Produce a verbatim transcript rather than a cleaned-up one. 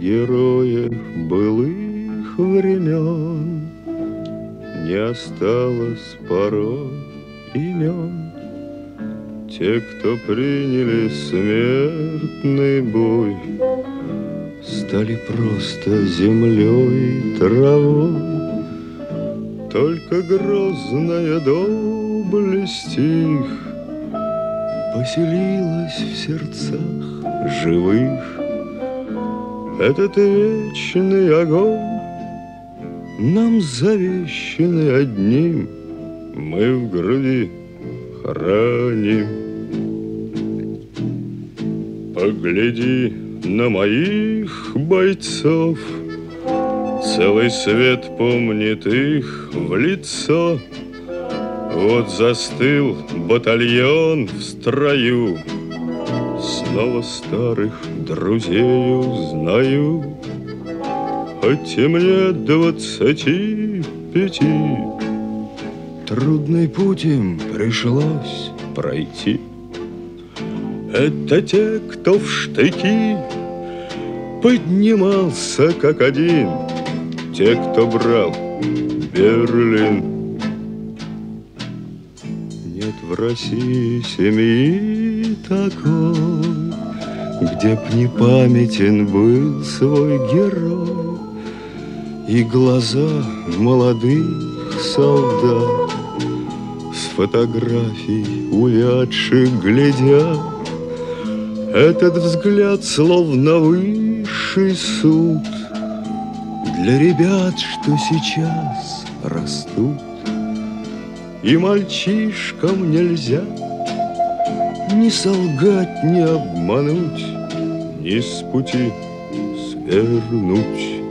героев былых времен не осталось порой имен. Те, кто приняли смертный бой, стали просто землей и травой. Только грозная доблесть их поселилась в сердцах живых. Этот вечный огонь нам завещанный одним мы в груди храним. Погляди на моих бойцов, целый свет помнит их в лицо. Вот застыл батальон в строю, снова старых друзей узнаю. Хоть и мне двадцати пяти, трудный путь им пришлось пройти. Это те, кто в штыки поднимался как один, те, кто брал Берлин. Нет в России семьи такой, где б не памятен был свой герой. И глаза молодых солдат с фотографий увядших глядят. Этот взгляд словно высший суд для ребят, что сейчас растут. И мальчишкам нельзя ни солгать, ни обмануть, ни с пути свернуть.